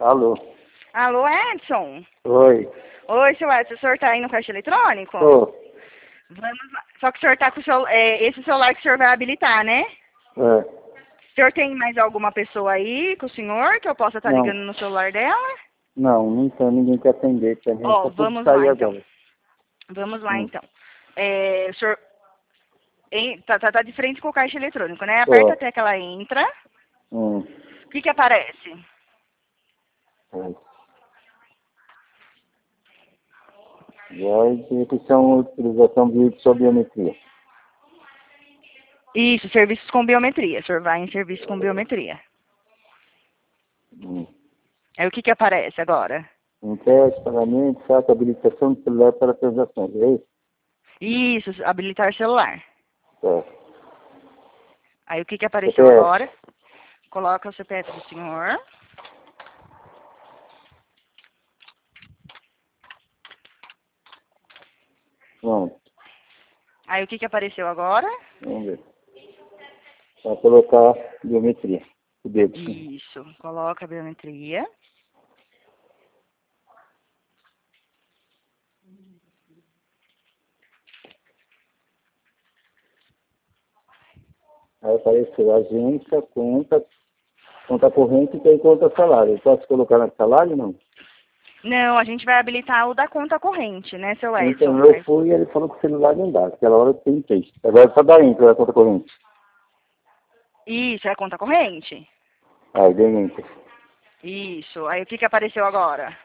Alô? Alô, Edson? Oi. Oi, seu Edson, o senhor tá aí no caixa eletrônico? Tô. Vamos lá. Só que o senhor tá com o esse celular que o senhor vai habilitar, né? É. O senhor tem mais alguma pessoa aí com o senhor que eu possa estar Não. ligando no celular dela? Não tem ninguém que atender também. Ó, Só pude vamos sair lá então. agora. Vamos lá então. O senhor tá de frente com o caixa eletrônico, né? Tô. Aperta até que ela entra. Hum. O que aparece? É. Vai ter são utilização de biometria. Isso, serviços com biometria. O senhor vai em serviços com biometria. Aí o que aparece agora? Empréstimo, pagamento, saco, habilitação de celular para transações. É isso? Isso, habilitar celular. É. Aí o que apareceu CPF. agora? Coloca o CPF do senhor. Pronto. Aí o que apareceu agora? Vamos ver. Vai colocar biometria. O dedo. Isso, coloca a biometria. Aí apareceu agência, conta corrente e tem conta salário. Eu posso colocar na salário não? Não, a gente vai habilitar o da conta corrente, né, seu Edson? Então eu fui e ele falou que o celular não dá. Aquela hora eu tentei. Agora só dá enter a conta corrente. Isso, é a conta corrente? Aí dei enter. Isso, aí o que apareceu agora?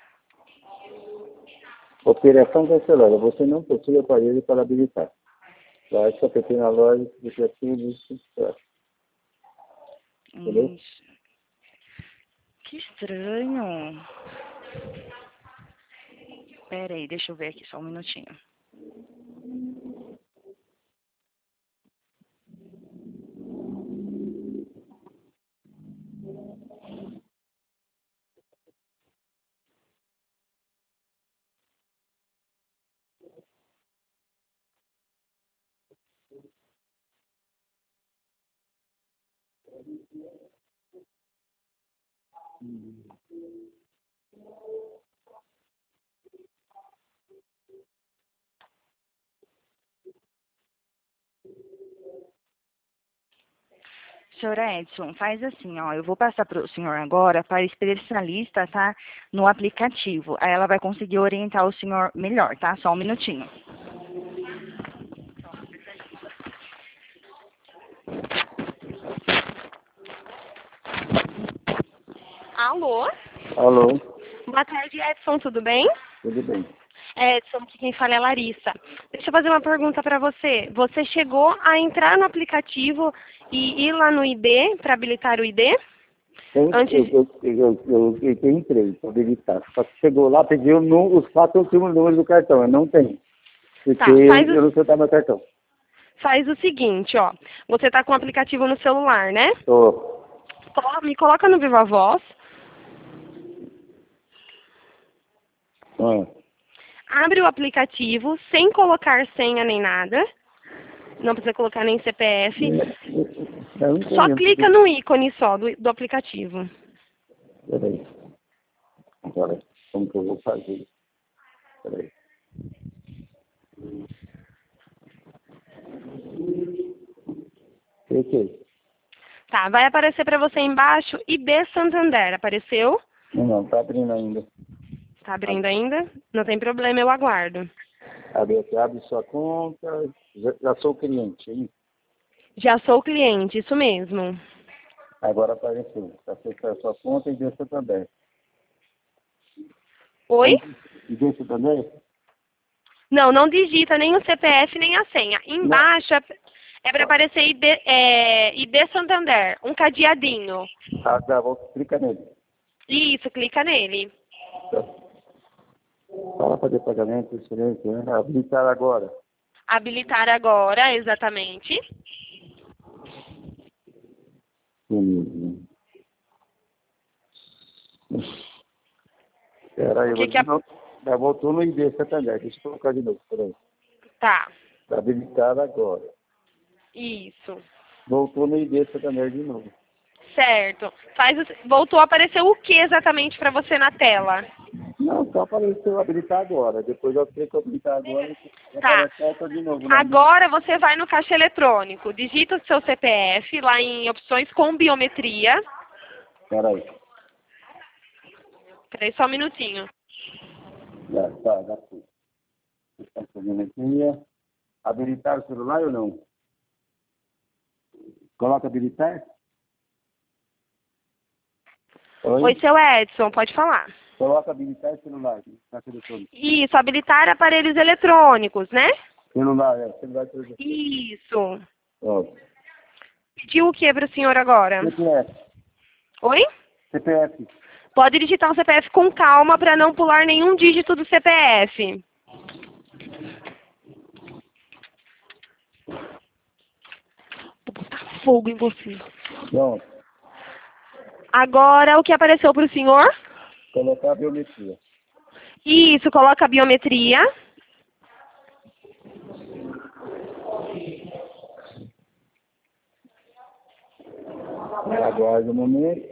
Operação cancelada. Você não possui aparelho para habilitar. Baixa a PT na loja, aplicativo, entendeu? Isso. Que estranho. Pera aí, deixa eu ver aqui só um minutinho. Senhor Edson, faz assim, ó, eu vou passar para o senhor agora para a especialista, tá? No aplicativo. Aí ela vai conseguir orientar o senhor melhor, tá? Só um minutinho. Alô? Alô? Boa tarde, Edson, tudo bem? Tudo bem. Edson, aqui quem fala é a Larissa. Deixa eu fazer uma pergunta para você. Você chegou a entrar no aplicativo e ir lá no ID para habilitar o ID? Antes... Eu entrei para habilitar. Só que chegou lá, pediu os 4 últimos números do cartão. Eu não tenho. Porque Tá, eu não sei dar meu cartão. faz o seguinte, ó. Você tá com o aplicativo no celular, né? Tô. Me coloca no Viva Voz. Abre o aplicativo sem colocar senha nem nada. Não precisa colocar nem CPF. Só clica no ícone só do aplicativo. Peraí. Agora, como que eu vou fazer? Peraí. Cliquei. Tá, vai aparecer para você embaixo IB Santander. Apareceu? Não, tá abrindo ainda. Tá abrindo ainda? Não tem problema, eu aguardo. Abre sua conta. Já sou cliente, hein? Já sou cliente, isso mesmo. Agora apareceu. Acessar sua conta e ver também. Oi? E ver também? Não, não digita nem o CPF nem a senha. Embaixo é para aparecer IB Santander, um cadeadinho. Tá, clica nele. Isso, clica nele. Para fazer pagamento, excelente, né? Habilitar agora. Habilitar agora, exatamente. Espera aí, já voltou no ID Santander. Deixa eu colocar de novo, peraí. Tá. Habilitar agora. Isso. Voltou no ID Santander de novo. Certo. Voltou a aparecer o que exatamente para você na tela? Não, só apareceu habilitar agora. Depois eu tenho que habilitar agora e Tá. aparece de novo. Agora você vai no caixa eletrônico, digita o seu CPF lá em opções com biometria. Peraí. Peraí só um minutinho. Já fui. Habilitar o celular ou não? Coloca habilitar? Oi, seu Edson, pode falar. Coloca habilitar celular. Caixa eletrônica. Isso, habilitar aparelhos eletrônicos, né? Celular eletrônico. Isso. Ó. Pediu o que para o senhor agora? CPF. Oi? CPF. Pode digitar o CPF com calma para não pular nenhum dígito do CPF. Vou botar fogo em você. Pronto. Agora, o que apareceu para o senhor? Colocar a biometria. Isso, coloca a biometria. Aguarda um momento.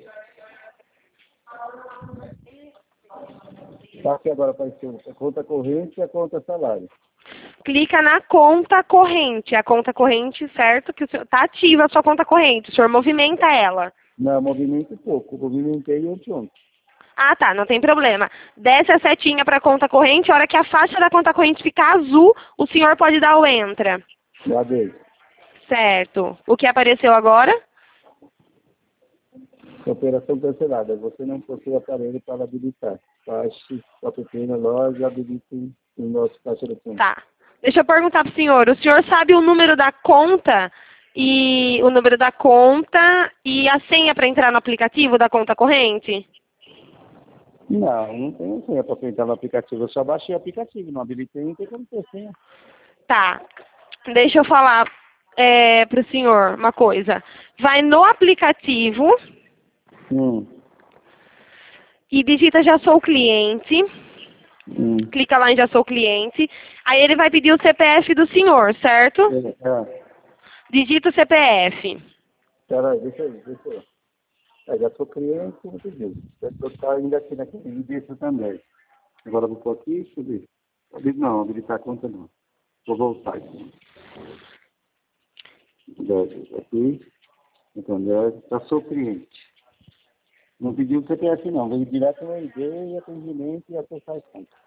Tá aqui agora apareceu a conta corrente e a conta salário. Clica na conta corrente. A conta corrente, certo? Que está ativa a sua conta corrente. O senhor movimenta ela. Não, movimento pouco. Movimentei ontem. Ah, tá, não tem problema. Desce a setinha para a conta corrente. A hora que a faixa da conta corrente ficar azul, o senhor pode dar o entra. Já dei. Certo. O que apareceu agora? Operação cancelada. Você não possui aparelho para habilitar. Baixe a pequena loja, habilite o nosso caixa eletrônico. Tá. Deixa eu perguntar para o senhor sabe o número da conta e a senha para entrar no aplicativo da conta corrente? Não tenho senha para entrar no aplicativo. Eu só baixei o aplicativo, não habilitei, não tem como ter senha. Tá. Deixa eu falar para o senhor uma coisa. Vai no aplicativo e digita já sou cliente. Clica lá em já sou cliente. Aí ele vai pedir o CPF do senhor, certo? Digita o CPF. Peraí, deixa eu. Já sou cliente, não pediu. Eu estou ainda aqui naquele endereço também. Agora eu vou pôr aqui, subir. Não, habilitar a conta não. Vou voltar aqui. Aqui. Então, já sou cliente. Não pediu o CPF não, veio direto no ID e atendimento e acessar a conta.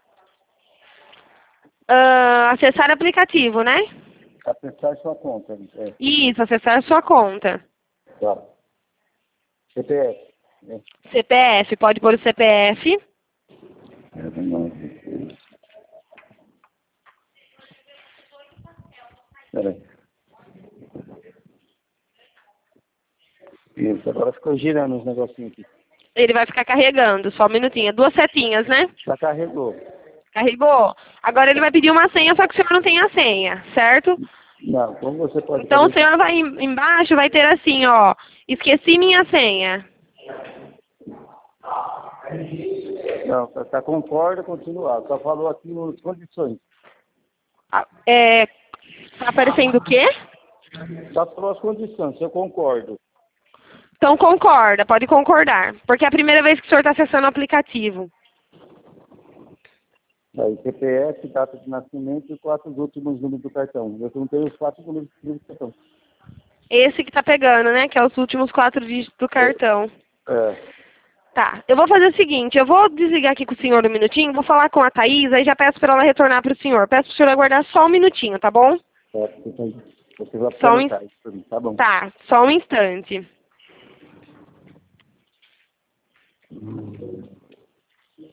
Acessar aplicativo, né? Acessar sua conta. Isso, acessar sua conta. Tá. CPF. CPF, pode pôr o CPF. Peraí. Isso, agora ficou girando os negocinhos aqui. Ele vai ficar carregando, só um minutinho. 2 setinhas, né? Já carregou. Carregou? Agora ele vai pedir uma senha, só que o senhor não tem a senha, certo? Não, como você pode Então fazer... o senhor vai embaixo, vai ter assim, ó. Esqueci minha senha. Não, tá concorda, continuar. Só falou aqui nas condições. Tá aparecendo o quê? Só falou as condições, eu concordo. Então concorda, pode concordar. Porque é a primeira vez que o senhor está acessando o aplicativo. Aí, CPF, data de nascimento e 4 últimos números do cartão. Eu não tenho os 4 números do cartão. Esse que tá pegando, né? Que é os últimos 4 dígitos do cartão. Tá, eu vou fazer o seguinte, eu vou desligar aqui com o senhor um minutinho, vou falar com a Thaís, aí já peço para ela retornar para o senhor. Peço para o senhor aguardar só um minutinho, tá bom? Você vai Só tá bom. Tá, só um instante.